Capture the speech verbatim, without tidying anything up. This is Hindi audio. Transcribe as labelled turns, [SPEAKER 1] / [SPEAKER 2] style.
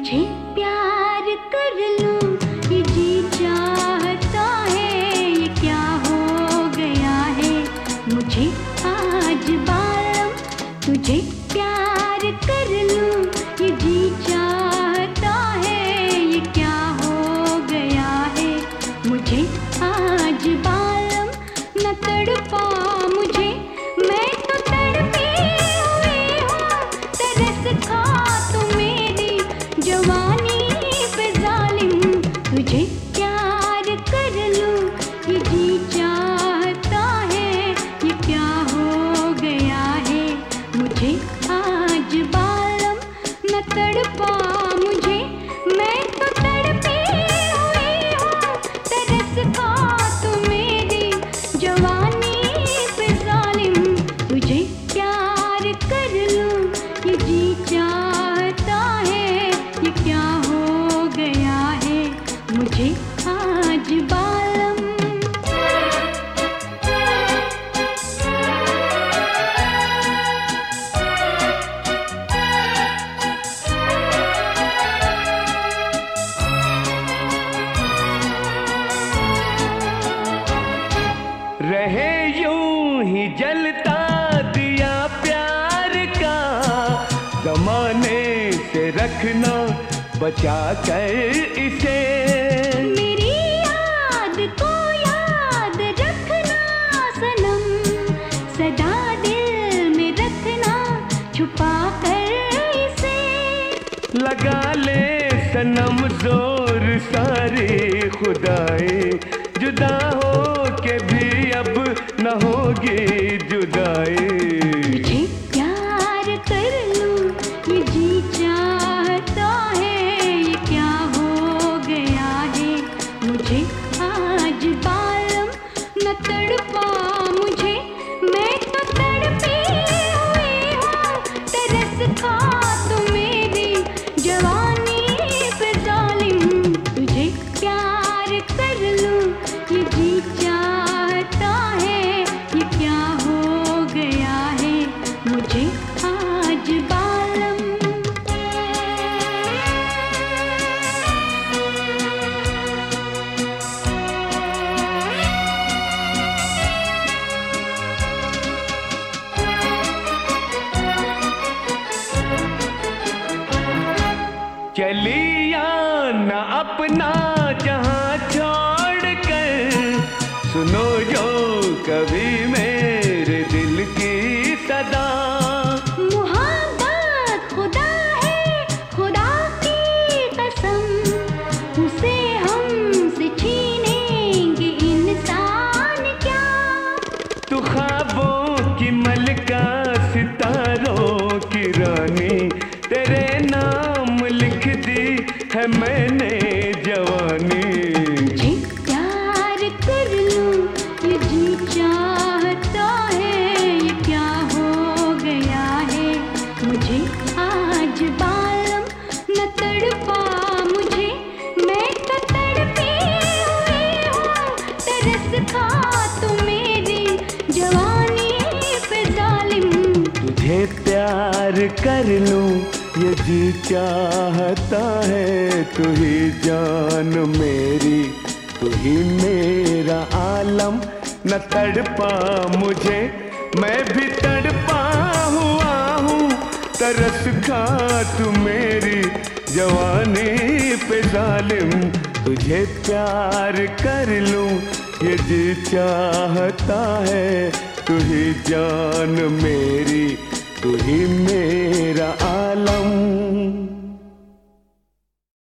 [SPEAKER 1] मुझे प्यार कर लूं ये जी चाहता है, ये क्या हो गया है मुझे आज बालम। तुझे प्यार कर लूं ये जी चाहता है, ये क्या हो गया है मुझे आज बालम। न तड़पा मुझे, मैं तो तड़पी हुई हूँ, तरस खा तू मेरी जवानी पे जालिम। तुझे प्यार कर लूं ये जी चाहता है, ये क्या हो गया है मुझे आज बालम। न तड़पा मुझे, मैं तो तड़पी हुई हूँ, तरस खा तू मेरी जवानी पे जालिम। तुझे प्यार कर लूं ये जी चाहता है, ये क्या हो गया है मुझे आज बालम।
[SPEAKER 2] रहे यूं ही जलता दिया प्यार का, जमाने से रखना बचा कर इसे।
[SPEAKER 1] मेरी याद को याद रखना सनम, सदा दिल में रखना छुपा कर इसे।
[SPEAKER 2] लगा ले सनम जोर सारी खुदाई, जुदा हो के भी अब न होगी जुदाई।
[SPEAKER 1] मुझे प्यार कर लूं ये जी चाहता है, ये क्या हो गया है मुझे आज बालम। न तड़पा मुझे, मैं तो तड़पी हुई हूँ, तरस खा तू मेरी जवानी पे जालिम। तुझे प्यार कर लूं ये जी चाहता है, ये क्या हो गया है मुझे आज बालम।
[SPEAKER 2] चली या न अपना जहां छोड़ कर, सुनो जो कभी मेरे दिल की सदा।
[SPEAKER 1] मुहब्बत खुदा है, खुदा की कसम, उसे हमसे छीनेंगे इंसान क्या।
[SPEAKER 2] तू ख्वाबों की मलका सितारों की रानी, तेरे नाम लिख दी है मैंने जवानी।
[SPEAKER 1] मुझे प्यार कर लूं ये जी चाहता है, ये क्या हो गया है मुझे आज बालम। न तड़पा मुझे, मैं तो तड़पी हुई हूँ, तरस खा तू मेरी जवानी पे जालिम।
[SPEAKER 2] तुझे प्यार कर लूं ये जी चाहता है, तू ही जान मेरी, तू ही मेरा आलम। न तड़पा मुझे, मैं भी तड़पा हुआ हूँ, तरस खा तू मेरी जवानी पे जालिम। तुझे प्यार कर लूं ये जी चाहता है, तू ही जान मेरी, तू ही मेरा